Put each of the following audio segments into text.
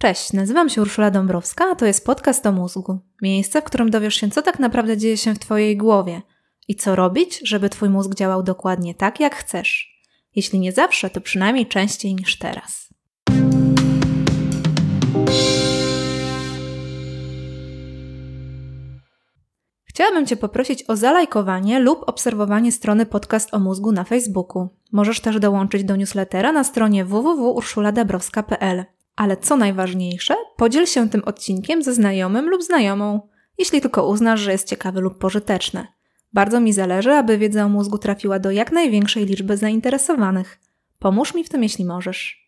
Cześć, nazywam się Urszula Dąbrowska, a to jest podcast o mózgu. Miejsce, w którym dowiesz się, co tak naprawdę dzieje się w Twojej głowie i co robić, żeby Twój mózg działał dokładnie tak, jak chcesz. Jeśli nie zawsze, to przynajmniej częściej niż teraz. Chciałabym Cię poprosić o zalajkowanie lub obserwowanie strony Podcast o mózgu na Facebooku. Możesz też dołączyć do newslettera na stronie www.urszuladabrowska.pl. Ale co najważniejsze, podziel się tym odcinkiem ze znajomym lub znajomą, jeśli tylko uznasz, że jest ciekawy lub pożyteczny. Bardzo mi zależy, aby wiedza o mózgu trafiła do jak największej liczby zainteresowanych. Pomóż mi w tym, jeśli możesz.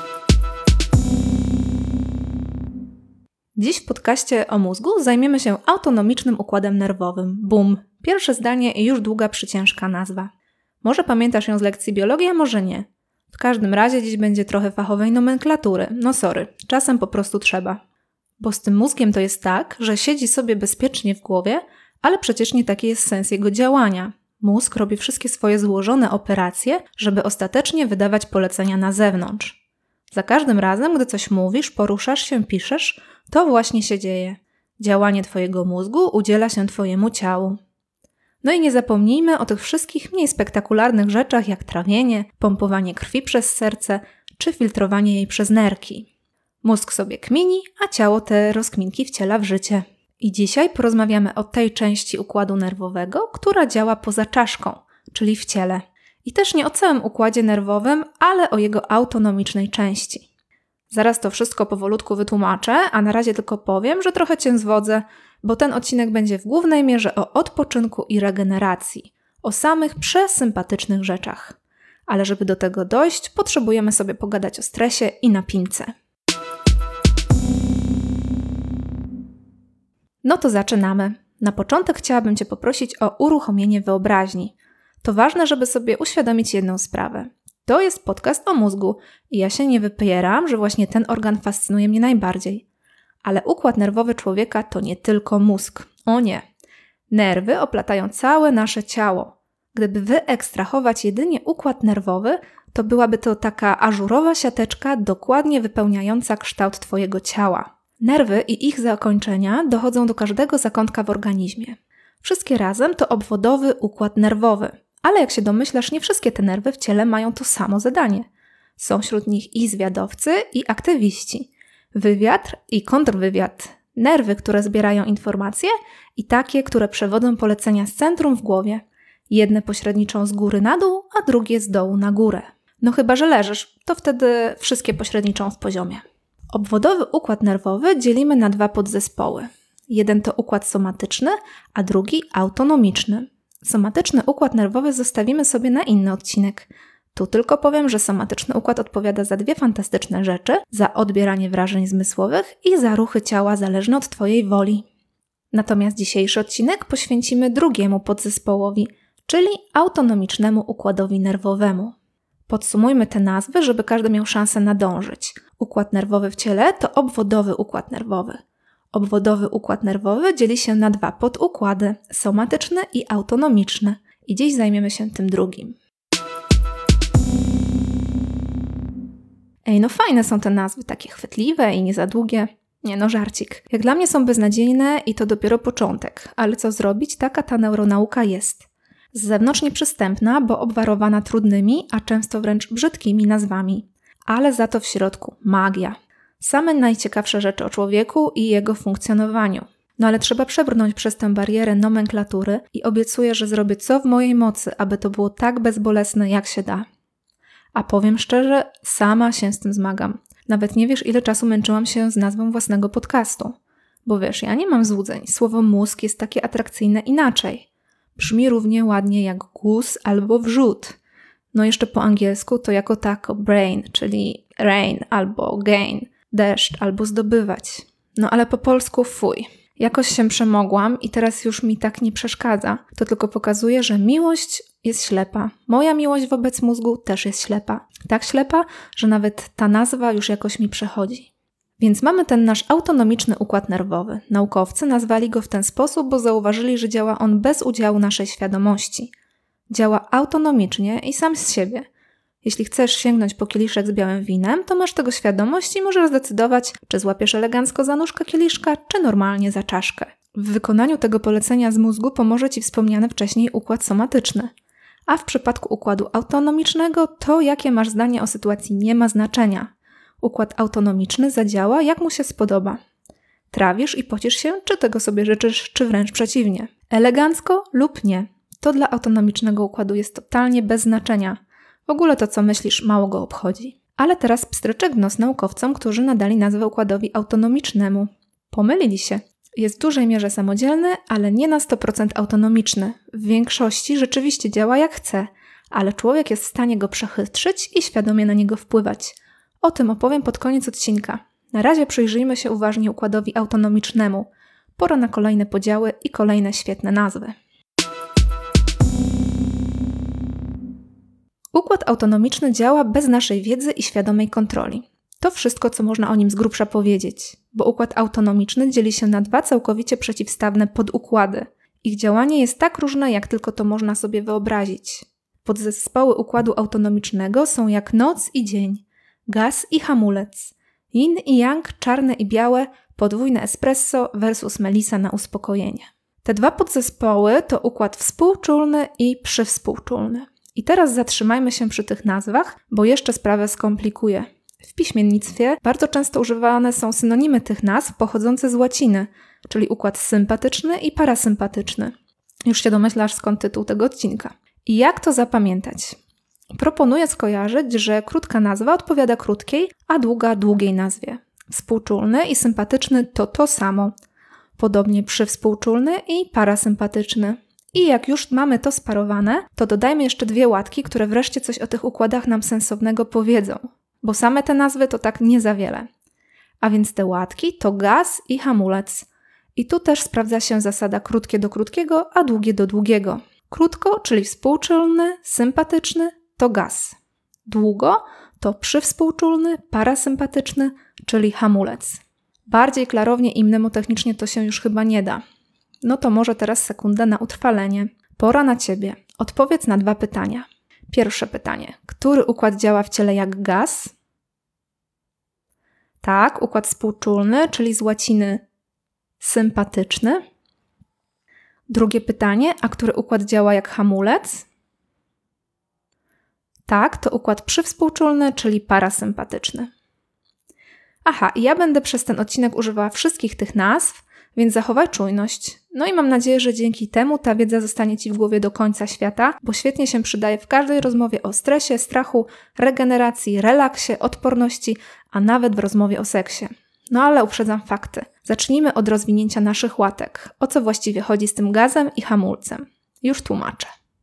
Dziś w podcaście o mózgu zajmiemy się autonomicznym układem nerwowym. BUM. Pierwsze zdanie i już długa, przyciężka nazwa. Może pamiętasz ją z lekcji biologii, a może nie. W każdym razie dziś będzie trochę fachowej nomenklatury. Czasem po prostu trzeba. Bo z tym mózgiem to jest tak, że siedzi sobie bezpiecznie w głowie, ale przecież nie taki jest sens jego działania. Mózg robi wszystkie swoje złożone operacje, żeby ostatecznie wydawać polecenia na zewnątrz. Za każdym razem, gdy coś mówisz, poruszasz się, piszesz, to właśnie się dzieje. Działanie Twojego mózgu udziela się Twojemu ciału. No i nie zapomnijmy o tych wszystkich mniej spektakularnych rzeczach jak trawienie, pompowanie krwi przez serce czy filtrowanie jej przez nerki. Mózg sobie kmini, a ciało te rozkminki wciela w życie. I dzisiaj porozmawiamy o tej części układu nerwowego, która działa poza czaszką, czyli w ciele. I też nie o całym układzie nerwowym, ale o jego autonomicznej części. Zaraz to wszystko powolutku wytłumaczę, a na razie tylko powiem, że trochę Cię zwodzę, bo ten odcinek będzie w głównej mierze o odpoczynku i regeneracji, o samych przesympatycznych rzeczach. Ale żeby do tego dojść, potrzebujemy sobie pogadać o stresie i napince. No to zaczynamy. Na początek chciałabym Cię poprosić o uruchomienie wyobraźni. To ważne, żeby sobie uświadomić jedną sprawę. To jest podcast o mózgu i ja się nie wypieram, że właśnie ten organ fascynuje mnie najbardziej. Ale układ nerwowy człowieka to nie tylko mózg. O nie. Nerwy oplatają całe nasze ciało. Gdyby wyekstrahować jedynie układ nerwowy, to byłaby to taka ażurowa siateczka dokładnie wypełniająca kształt Twojego ciała. Nerwy i ich zakończenia dochodzą do każdego zakątka w organizmie. Wszystkie razem to obwodowy układ nerwowy. Ale jak się domyślasz, nie wszystkie te nerwy w ciele mają to samo zadanie. Są wśród nich i zwiadowcy, i aktywiści. Wywiad i kontrwywiad. Nerwy, które zbierają informacje i takie, które przewodzą polecenia z centrum w głowie. Jedne pośredniczą z góry na dół, a drugie z dołu na górę. No chyba, że leżysz, to wtedy wszystkie pośredniczą w poziomie. Obwodowy układ nerwowy dzielimy na dwa podzespoły. Jeden to układ somatyczny, a drugi autonomiczny. Somatyczny układ nerwowy zostawimy sobie na inny odcinek. Tu tylko powiem, że somatyczny układ odpowiada za dwie fantastyczne rzeczy, za odbieranie wrażeń zmysłowych i za ruchy ciała zależne od Twojej woli. Natomiast dzisiejszy odcinek poświęcimy drugiemu podzespołowi, czyli autonomicznemu układowi nerwowemu. Podsumujmy te nazwy, żeby każdy miał szansę nadążyć. Układ nerwowy w ciele to obwodowy układ nerwowy. Obwodowy układ nerwowy dzieli się na dwa podukłady, somatyczny i autonomiczny. I dziś zajmiemy się tym drugim. Fajne są te nazwy, takie chwytliwe i nie za długie. Żarcik. Jak dla mnie są beznadziejne i to dopiero początek. Ale co zrobić? Taka ta neuronauka jest. Z zewnątrz nieprzystępna, bo obwarowana trudnymi, a często wręcz brzydkimi nazwami. Ale za to w środku magia. Same najciekawsze rzeczy o człowieku i jego funkcjonowaniu. Ale trzeba przebrnąć przez tę barierę nomenklatury i obiecuję, że zrobię co w mojej mocy, aby to było tak bezbolesne, jak się da. A powiem szczerze, sama się z tym zmagam. Nawet nie wiesz, ile czasu męczyłam się z nazwą własnego podcastu. Bo wiesz, ja nie mam złudzeń. Słowo mózg jest takie atrakcyjne inaczej. Brzmi równie ładnie jak guz albo wrzód. Jeszcze po angielsku to jako tako brain, czyli rain albo gain, deszcz albo zdobywać. Ale po polsku fuj. Jakoś się przemogłam i teraz już mi tak nie przeszkadza. To tylko pokazuje, że miłość jest ślepa. Moja miłość wobec mózgu też jest ślepa. Tak ślepa, że nawet ta nazwa już jakoś mi przechodzi. Więc mamy ten nasz autonomiczny układ nerwowy. Naukowcy nazwali go w ten sposób, bo zauważyli, że działa on bez udziału naszej świadomości. Działa autonomicznie i sam z siebie. Jeśli chcesz sięgnąć po kieliszek z białym winem, to masz tego świadomość i możesz zdecydować, czy złapiesz elegancko za nóżkę kieliszka, czy normalnie za czaszkę. W wykonaniu tego polecenia z mózgu pomoże Ci wspomniany wcześniej układ somatyczny. A w przypadku układu autonomicznego to, jakie masz zdanie o sytuacji, nie ma znaczenia. Układ autonomiczny zadziała, jak mu się spodoba. Trawisz i pocisz się, czy tego sobie życzysz, czy wręcz przeciwnie. Elegancko lub nie. To dla autonomicznego układu jest totalnie bez znaczenia. W ogóle to, co myślisz, mało go obchodzi. Ale teraz pstryczek w nos naukowcom, którzy nadali nazwę układowi autonomicznemu. Pomylili się. Jest w dużej mierze samodzielny, ale nie na 100% autonomiczny. W większości rzeczywiście działa jak chce, ale człowiek jest w stanie go przechytrzyć i świadomie na niego wpływać. O tym opowiem pod koniec odcinka. Na razie przyjrzyjmy się uważnie układowi autonomicznemu. Pora na kolejne podziały i kolejne świetne nazwy. Układ autonomiczny działa bez naszej wiedzy i świadomej kontroli. To wszystko, co można o nim z grubsza powiedzieć, bo układ autonomiczny dzieli się na 2 całkowicie przeciwstawne podukłady. Ich działanie jest tak różne, jak tylko to można sobie wyobrazić. Podzespoły układu autonomicznego są jak noc i dzień, gaz i hamulec, yin i yang, czarne i białe, podwójne espresso versus melisa na uspokojenie. Te 2 podzespoły to układ współczulny i przywspółczulny. I teraz zatrzymajmy się przy tych nazwach, bo jeszcze sprawę skomplikuję. W piśmiennictwie bardzo często używane są synonimy tych nazw pochodzące z łaciny, czyli układ sympatyczny i parasympatyczny. Już się domyślasz, skąd tytuł tego odcinka. I jak to zapamiętać? Proponuję skojarzyć, że krótka nazwa odpowiada krótkiej, a długa długiej nazwie. Współczulny i sympatyczny to samo. Podobnie przywspółczulny i parasympatyczny. I jak już mamy to sparowane, to dodajmy jeszcze 2 łatki, które wreszcie coś o tych układach nam sensownego powiedzą. Bo same te nazwy to tak nie za wiele. A więc te łatki to gaz i hamulec. I tu też sprawdza się zasada krótkie do krótkiego, a długie do długiego. Krótko, czyli współczulny, sympatyczny, to gaz. Długo to przywspółczulny, parasympatyczny, czyli hamulec. Bardziej klarownie i mnemotechnicznie to się już chyba nie da. No to może teraz sekunda na utrwalenie. Pora na Ciebie. Odpowiedz na 2 pytania. Pierwsze pytanie. Który układ działa w ciele jak gaz? Tak, układ współczulny, czyli z łaciny sympatyczny. Drugie pytanie. A który układ działa jak hamulec? Tak, to układ przywspółczulny, czyli parasympatyczny. Aha, i ja będę przez ten odcinek używała wszystkich tych nazw, więc zachowaj czujność. No i mam nadzieję, że dzięki temu ta wiedza zostanie Ci w głowie do końca świata, bo świetnie się przydaje w każdej rozmowie o stresie, strachu, regeneracji, relaksie, odporności, a nawet w rozmowie o seksie. No ale uprzedzam fakty. Zacznijmy od rozwinięcia naszych łatek. O co właściwie chodzi z tym gazem i hamulcem? Już tłumaczę.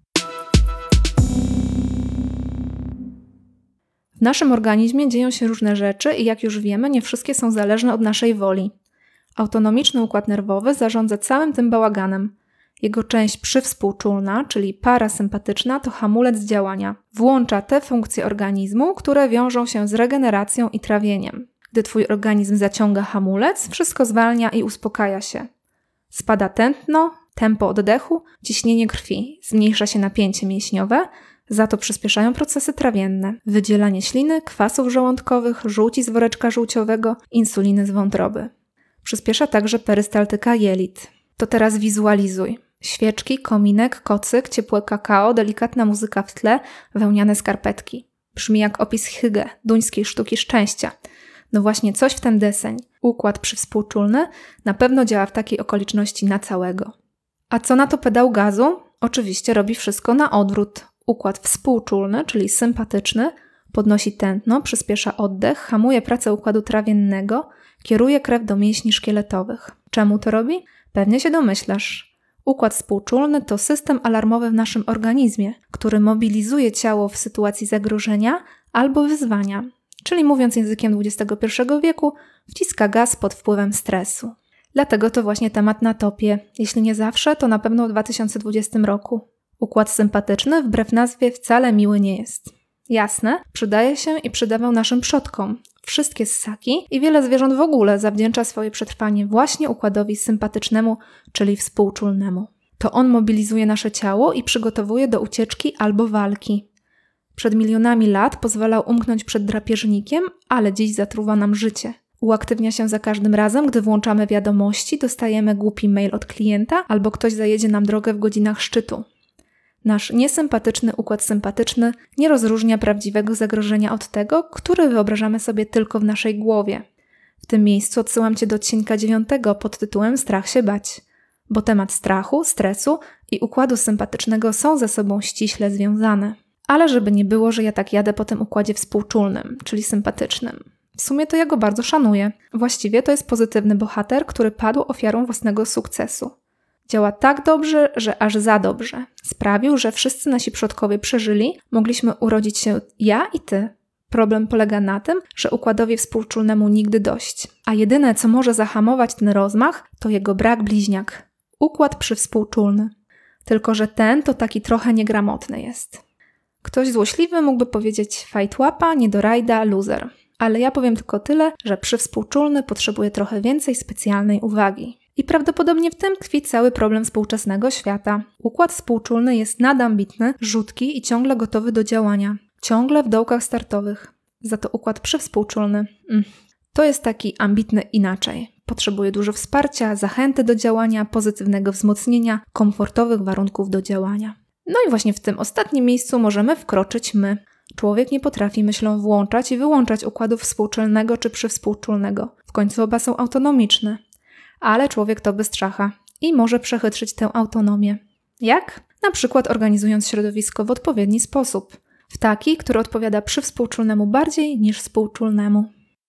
W naszym organizmie dzieją się różne rzeczy i jak już wiemy, nie wszystkie są zależne od naszej woli. Autonomiczny układ nerwowy zarządza całym tym bałaganem. Jego część przywspółczulna, czyli parasympatyczna, to hamulec działania. Włącza te funkcje organizmu, które wiążą się z regeneracją i trawieniem. Gdy Twój organizm zaciąga hamulec, wszystko zwalnia i uspokaja się. Spada tętno, tempo oddechu, ciśnienie krwi, zmniejsza się napięcie mięśniowe, za to przyspieszają procesy trawienne, wydzielanie śliny, kwasów żołądkowych, żółci z woreczka żółciowego, insuliny z wątroby. Przyspiesza także perystaltyka jelit. To teraz wizualizuj. Świeczki, kominek, kocyk, ciepłe kakao, delikatna muzyka w tle, wełniane skarpetki. Brzmi jak opis Hygge, duńskiej sztuki szczęścia. No właśnie coś w ten deseń. Układ przywspółczulny na pewno działa w takiej okoliczności na całego. A co na to pedał gazu? Oczywiście robi wszystko na odwrót. Układ współczulny, czyli sympatyczny, podnosi tętno, przyspiesza oddech, hamuje pracę układu trawiennego, kieruje krew do mięśni szkieletowych. Czemu to robi? Pewnie się domyślasz. Układ współczulny to system alarmowy w naszym organizmie, który mobilizuje ciało w sytuacji zagrożenia albo wyzwania. Czyli mówiąc językiem XXI wieku, wciska gaz pod wpływem stresu. Dlatego to właśnie temat na topie. Jeśli nie zawsze, to na pewno w 2020 roku. Układ sympatyczny wbrew nazwie wcale miły nie jest. Jasne, przydaje się i przydawał naszym przodkom. Wszystkie ssaki i wiele zwierząt w ogóle zawdzięcza swoje przetrwanie właśnie układowi sympatycznemu, czyli współczulnemu. To on mobilizuje nasze ciało i przygotowuje do ucieczki albo walki. Przed milionami lat pozwalał umknąć przed drapieżnikiem, ale dziś zatruwa nam życie. Uaktywnia się za każdym razem, gdy włączamy wiadomości, dostajemy głupi mail od klienta albo ktoś zajedzie nam drogę w godzinach szczytu. Nasz niesympatyczny układ sympatyczny nie rozróżnia prawdziwego zagrożenia od tego, który wyobrażamy sobie tylko w naszej głowie. W tym miejscu odsyłam Cię do odcinka 9 pod tytułem Strach się bać, bo temat strachu, stresu i układu sympatycznego są ze sobą ściśle związane. Ale żeby nie było, że ja tak jadę po tym układzie współczulnym, czyli sympatycznym. W sumie to ja go bardzo szanuję. Właściwie to jest pozytywny bohater, który padł ofiarą własnego sukcesu. Działa tak dobrze, że aż za dobrze. Sprawił, że wszyscy nasi przodkowie przeżyli, mogliśmy urodzić się ja i ty. Problem polega na tym, że układowi współczulnemu nigdy dość. A jedyne, co może zahamować ten rozmach, to jego brak bliźniak. Układ przywspółczulny. Tylko że ten to taki trochę niegramotny jest. Ktoś złośliwy mógłby powiedzieć fajtłapa, niedorajda, loser. Ale ja powiem tylko tyle, że przywspółczulny potrzebuje trochę więcej specjalnej uwagi. I prawdopodobnie w tym tkwi cały problem współczesnego świata. Układ współczulny jest nadambitny, rzutki i ciągle gotowy do działania. Ciągle w dołkach startowych. Za to układ przywspółczulny to jest taki ambitny inaczej. Potrzebuje dużo wsparcia, zachęty do działania, pozytywnego wzmocnienia, komfortowych warunków do działania. No i właśnie w tym ostatnim miejscu możemy wkroczyć my. Człowiek nie potrafi myślą włączać i wyłączać układu współczulnego czy przywspółczulnego. W końcu oba są autonomiczne. Ale człowiek to bystrzacha i może przechytrzyć tę autonomię. Jak? Na przykład organizując środowisko w odpowiedni sposób. W taki, który odpowiada przywspółczulnemu bardziej niż współczulnemu.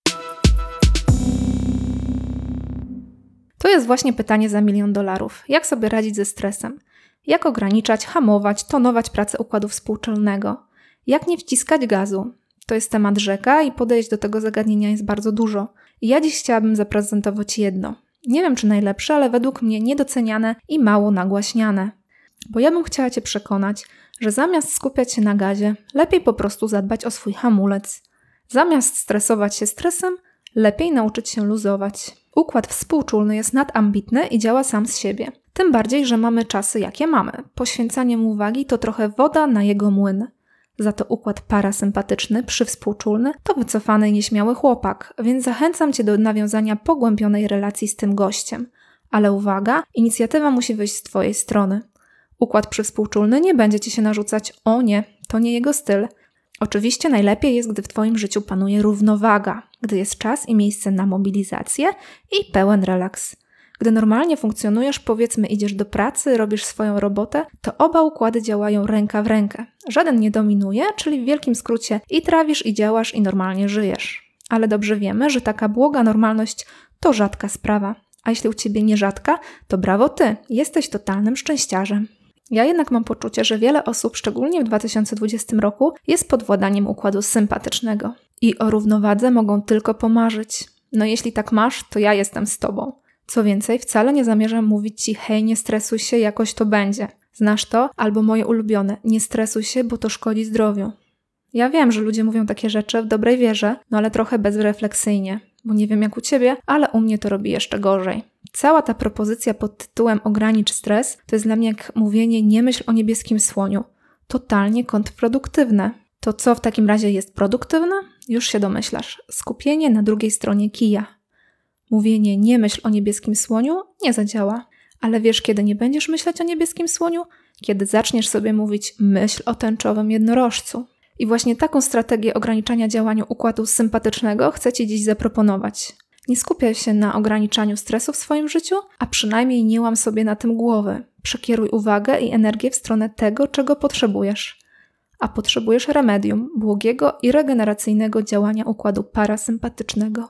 To jest właśnie pytanie za $1 000 000. Jak sobie radzić ze stresem? Jak ograniczać, hamować, tonować pracę układu współczulnego? Jak nie wciskać gazu? To jest temat rzeka i podejść do tego zagadnienia jest bardzo dużo. I ja dziś chciałabym zaprezentować jedno. Nie wiem, czy najlepsze, ale według mnie niedoceniane i mało nagłaśniane. Bo ja bym chciała Cię przekonać, że zamiast skupiać się na gazie, lepiej po prostu zadbać o swój hamulec. Zamiast stresować się stresem, lepiej nauczyć się luzować. Układ współczulny jest nadambitny i działa sam z siebie. Tym bardziej, że mamy czasy, jakie mamy. Poświęcanie mu uwagi to trochę woda na jego młyn. Za to układ parasympatyczny, przywspółczulny to wycofany i nieśmiały chłopak, więc zachęcam Cię do nawiązania pogłębionej relacji z tym gościem. Ale uwaga, inicjatywa musi wyjść z Twojej strony. Układ przywspółczulny nie będzie Ci się narzucać, o nie, to nie jego styl. Oczywiście najlepiej jest, gdy w Twoim życiu panuje równowaga, gdy jest czas i miejsce na mobilizację i pełen relaks. Gdy normalnie funkcjonujesz, powiedzmy idziesz do pracy, robisz swoją robotę, to oba układy działają ręka w rękę. Żaden nie dominuje, czyli w wielkim skrócie i trawisz, i działasz, i normalnie żyjesz. Ale dobrze wiemy, że taka błoga normalność to rzadka sprawa. A jeśli u Ciebie nie rzadka, to brawo Ty, jesteś totalnym szczęściarzem. Ja jednak mam poczucie, że wiele osób, szczególnie w 2020 roku, jest pod władaniem układu sympatycznego. I o równowadze mogą tylko pomarzyć. No jeśli tak masz, to ja jestem z Tobą. Co więcej, wcale nie zamierzam mówić Ci, hej, nie stresuj się, jakoś to będzie. Znasz to? Albo moje ulubione, nie stresuj się, bo to szkodzi zdrowiu. Ja wiem, że ludzie mówią takie rzeczy w dobrej wierze, no ale trochę bezrefleksyjnie. Bo nie wiem jak u Ciebie, ale u mnie to robi jeszcze gorzej. Cała ta propozycja pod tytułem ogranicz stres to jest dla mnie jak mówienie nie myśl o niebieskim słoniu. Totalnie kontrproduktywne. To co w takim razie jest produktywne? Już się domyślasz. Skupienie na drugiej stronie kija. Mówienie nie myśl o niebieskim słoniu nie zadziała. Ale wiesz, kiedy nie będziesz myśleć o niebieskim słoniu? Kiedy zaczniesz sobie mówić myśl o tęczowym jednorożcu. I właśnie taką strategię ograniczania działania układu sympatycznego chcę Ci dziś zaproponować. Nie skupiaj się na ograniczaniu stresu w swoim życiu, a przynajmniej nie łam sobie na tym głowy. Przekieruj uwagę i energię w stronę tego, czego potrzebujesz. A potrzebujesz remedium, błogiego i regeneracyjnego działania układu parasympatycznego.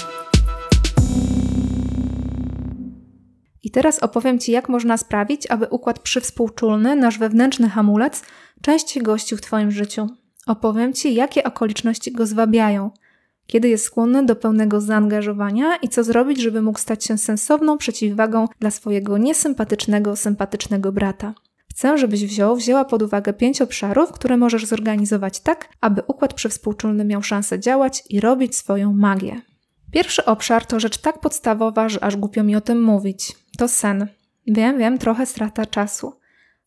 I teraz opowiem Ci, jak można sprawić, aby układ przywspółczulny, nasz wewnętrzny hamulec, częściej gościł w Twoim życiu. Opowiem Ci, jakie okoliczności go zwabiają, kiedy jest skłonny do pełnego zaangażowania i co zrobić, żeby mógł stać się sensowną przeciwwagą dla swojego niesympatycznego, sympatycznego brata. Chcę, żebyś wzięła pod uwagę 5 obszarów, które możesz zorganizować tak, aby układ przywspółczulny miał szansę działać i robić swoją magię. Pierwszy obszar to rzecz tak podstawowa, że aż głupio mi o tym mówić. To sen. Wiem, trochę strata czasu.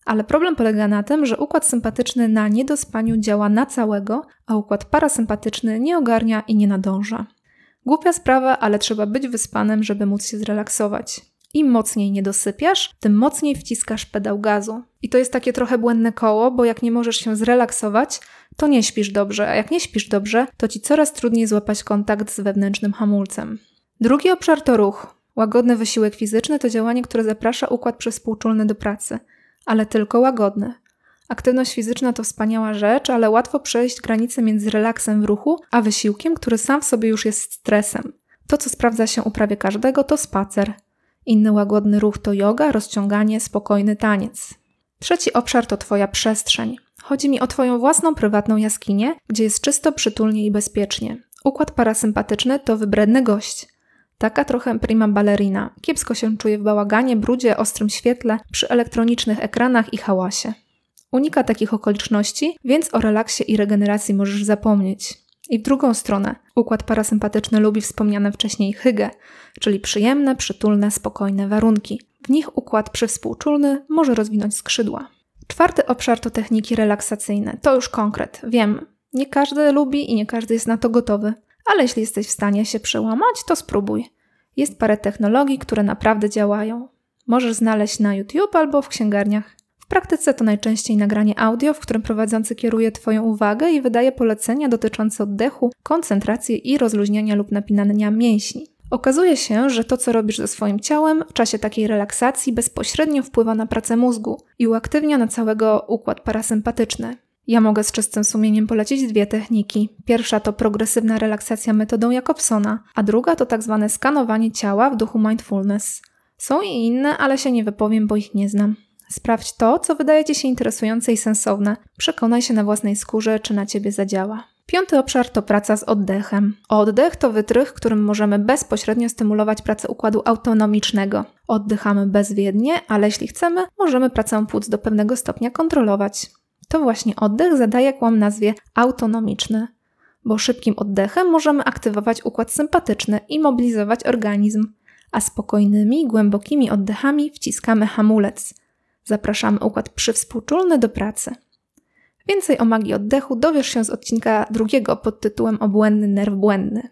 Ale problem polega na tym, że układ sympatyczny na niedospaniu działa na całego, a układ parasympatyczny nie ogarnia i nie nadąża. Głupia sprawa, ale trzeba być wyspanym, żeby móc się zrelaksować. Im mocniej nie dosypiasz, tym mocniej wciskasz pedał gazu. I to jest takie trochę błędne koło, bo jak nie możesz się zrelaksować, to nie śpisz dobrze, a jak nie śpisz dobrze, to ci coraz trudniej złapać kontakt z wewnętrznym hamulcem. Drugi obszar to ruch. Łagodny wysiłek fizyczny to działanie, które zaprasza układ przywspółczulny do pracy, ale tylko łagodny. Aktywność fizyczna to wspaniała rzecz, ale łatwo przejść granicę między relaksem w ruchu, a wysiłkiem, który sam w sobie już jest stresem. To, co sprawdza się u prawie każdego, to spacer. Inny łagodny ruch to joga, rozciąganie, spokojny taniec. Trzeci obszar to Twoja przestrzeń. Chodzi mi o Twoją własną prywatną jaskinię, gdzie jest czysto, przytulnie i bezpiecznie. Układ parasympatyczny to wybredny gość. Taka trochę prima ballerina. Kiepsko się czuje w bałaganie, brudzie, ostrym świetle, przy elektronicznych ekranach i hałasie. Unika takich okoliczności, więc o relaksie i regeneracji możesz zapomnieć. I w drugą stronę, układ parasympatyczny lubi wspomniane wcześniej hygge, czyli przyjemne, przytulne, spokojne warunki. W nich układ przywspółczulny może rozwinąć skrzydła. Czwarty obszar to techniki relaksacyjne. To już konkret. Wiem, nie każdy lubi i nie każdy jest na to gotowy, ale jeśli jesteś w stanie się przełamać, to spróbuj. Jest parę technologii, które naprawdę działają. Możesz znaleźć na YouTube albo w księgarniach. W praktyce to najczęściej nagranie audio, w którym prowadzący kieruje Twoją uwagę i wydaje polecenia dotyczące oddechu, koncentracji i rozluźniania lub napinania mięśni. Okazuje się, że to, co robisz ze swoim ciałem w czasie takiej relaksacji bezpośrednio wpływa na pracę mózgu i uaktywnia na całego układ parasympatyczny. Ja mogę z czystym sumieniem polecić dwie techniki. Pierwsza to progresywna relaksacja metodą Jacobsona, a druga to tak zwane skanowanie ciała w duchu mindfulness. Są i inne, ale się nie wypowiem, bo ich nie znam. Sprawdź to, co wydaje Ci się interesujące i sensowne. Przekonaj się na własnej skórze, czy na Ciebie zadziała. Piąty obszar to praca z oddechem. Oddech to wytrych, którym możemy bezpośrednio stymulować pracę układu autonomicznego. Oddychamy bezwiednie, ale jeśli chcemy, możemy pracę płuc do pewnego stopnia kontrolować. To właśnie oddech zadaje kłam nazwie autonomiczny, bo szybkim oddechem możemy aktywować układ sympatyczny i mobilizować organizm, a spokojnymi, głębokimi oddechami wciskamy hamulec. Zapraszamy układ przywspółczulny do pracy. Więcej o magii oddechu dowiesz się z odcinka 2 pod tytułem Obłędny nerw błędny.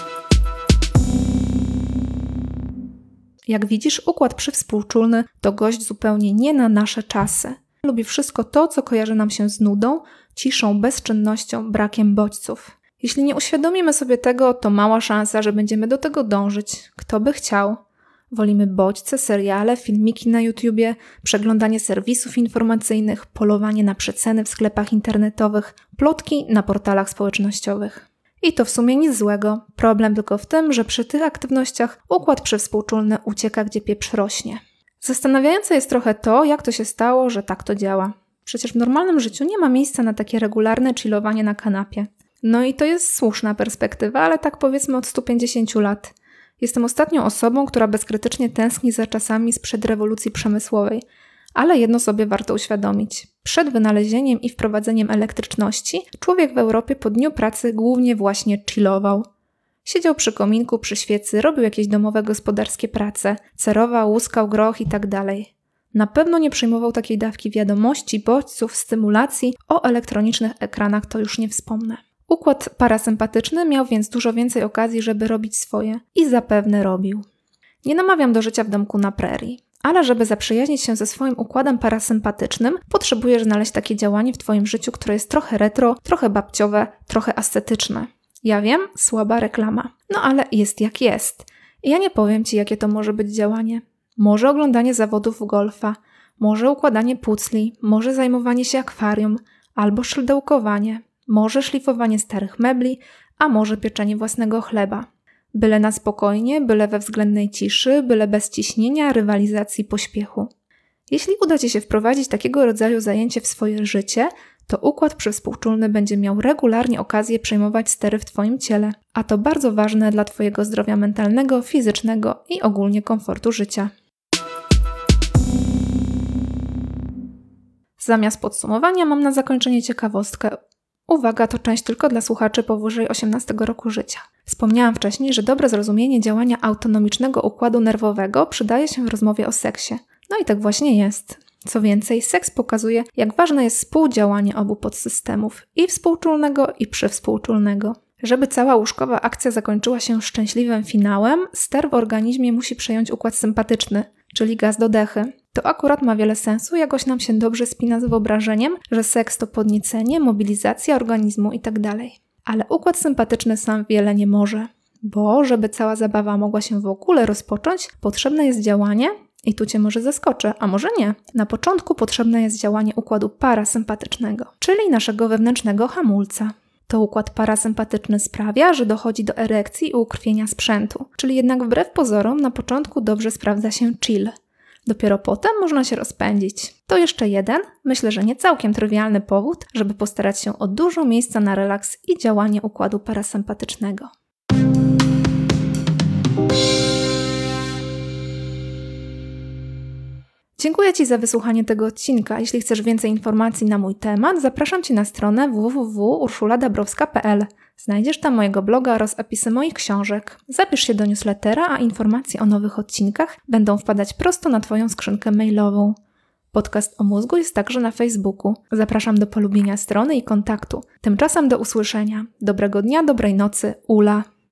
Jak widzisz, układ przywspółczulny to gość zupełnie nie na nasze czasy. Lubi wszystko to, co kojarzy nam się z nudą, ciszą, bezczynnością, brakiem bodźców. Jeśli nie uświadomimy sobie tego, to mała szansa, że będziemy do tego dążyć. Kto by chciał? Wolimy bodźce, seriale, filmiki na YouTubie, przeglądanie serwisów informacyjnych, polowanie na przeceny w sklepach internetowych, plotki na portalach społecznościowych. I to w sumie nic złego. Problem tylko w tym, że przy tych aktywnościach układ przywspółczulny ucieka, gdzie pieprz rośnie. Zastanawiające jest trochę to, jak to się stało, że tak to działa. Przecież w normalnym życiu nie ma miejsca na takie regularne chillowanie na kanapie. No i to jest słuszna perspektywa, ale tak powiedzmy od 150 lat. Jestem ostatnią osobą, która bezkrytycznie tęskni za czasami sprzed rewolucji przemysłowej. Ale jedno sobie warto uświadomić. Przed wynalezieniem i wprowadzeniem elektryczności człowiek w Europie po dniu pracy głównie właśnie chillował. Siedział przy kominku, przy świecy, robił jakieś domowe gospodarskie prace, cerował, łuskał groch i tak dalej. Na pewno nie przyjmował takiej dawki wiadomości, bodźców, stymulacji, o elektronicznych ekranach to już nie wspomnę. Układ parasympatyczny miał więc dużo więcej okazji, żeby robić swoje i zapewne robił. Nie namawiam do życia w domku na prerii, ale żeby zaprzyjaźnić się ze swoim układem parasympatycznym, potrzebujesz znaleźć takie działanie w Twoim życiu, które jest trochę retro, trochę babciowe, trochę ascetyczne. Ja wiem, słaba reklama. No ale jest jak jest. I ja nie powiem Ci, jakie to może być działanie. Może oglądanie zawodów w golfa, może układanie pucli, może zajmowanie się akwarium, albo szydełkowanie, może szlifowanie starych mebli, a może pieczenie własnego chleba. Byle na spokojnie, byle we względnej ciszy, byle bez ciśnienia, rywalizacji, pośpiechu. Jeśli uda Ci się wprowadzić takiego rodzaju zajęcie w swoje życie, to układ przywspółczulny będzie miał regularnie okazję przejmować stery w Twoim ciele, a to bardzo ważne dla Twojego zdrowia mentalnego, fizycznego i ogólnie komfortu życia. Zamiast podsumowania mam na zakończenie ciekawostkę. Uwaga, to część tylko dla słuchaczy powyżej 18 roku życia. Wspomniałam wcześniej, że dobre zrozumienie działania autonomicznego układu nerwowego przydaje się w rozmowie o seksie. No i tak właśnie jest. Co więcej, seks pokazuje, jak ważne jest współdziałanie obu podsystemów, i współczulnego, i przywspółczulnego. Żeby cała łóżkowa akcja zakończyła się szczęśliwym finałem, ster w organizmie musi przejąć układ sympatyczny, czyli gaz do dechy. To akurat ma wiele sensu, jakoś nam się dobrze spina z wyobrażeniem, że seks to podniecenie, mobilizacja organizmu itd. Ale układ sympatyczny sam wiele nie może, bo żeby cała zabawa mogła się w ogóle rozpocząć, potrzebne jest działanie, i tu Cię może zaskoczę, a może nie. Na początku potrzebne jest działanie układu parasympatycznego, czyli naszego wewnętrznego hamulca. To układ parasympatyczny sprawia, że dochodzi do erekcji i ukrwienia sprzętu, czyli jednak wbrew pozorom na początku dobrze sprawdza się chill. Dopiero potem można się rozpędzić. To jeszcze jeden, myślę, że nie całkiem trywialny powód, żeby postarać się o dużo miejsca na relaks i działanie układu parasympatycznego. Dziękuję Ci za wysłuchanie tego odcinka. Jeśli chcesz więcej informacji na mój temat, zapraszam Cię na stronę www.urszuladabrowska.pl. Znajdziesz tam mojego bloga oraz opisy moich książek. Zapisz się do newslettera, a informacje o nowych odcinkach będą wpadać prosto na Twoją skrzynkę mailową. Podcast o mózgu jest także na Facebooku. Zapraszam do polubienia strony i kontaktu. Tymczasem do usłyszenia. Dobrego dnia, dobrej nocy, Ula.